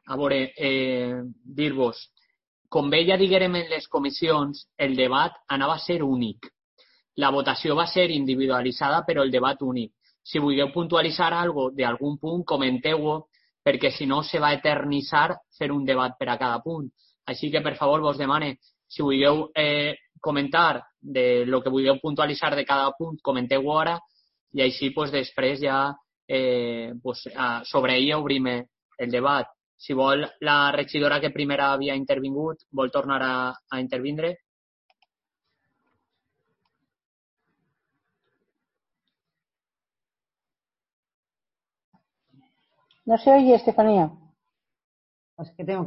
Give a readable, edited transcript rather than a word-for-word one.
a veure, dir-vos, com bé ja diguérem en les comissions, el debat anava a ser únic. La votació va ser individualitzada, però el debat únic. Si vulgueu puntualitzar alguna cosa d'algun punt, comenteu-ho, perquè si no se va eternitzar fer un debat per a cada punt. Així que, per favor, vos demane, si vulgueu comentar de lo que vulgueu puntualitzar de cada punt, comenteu-ho ara, i així pues, després ja sobre ella obrim el debat. Si vol, la regidora que primer havia intervingut vol tornar a intervindre. No se oye, Estefanía. Es que tengo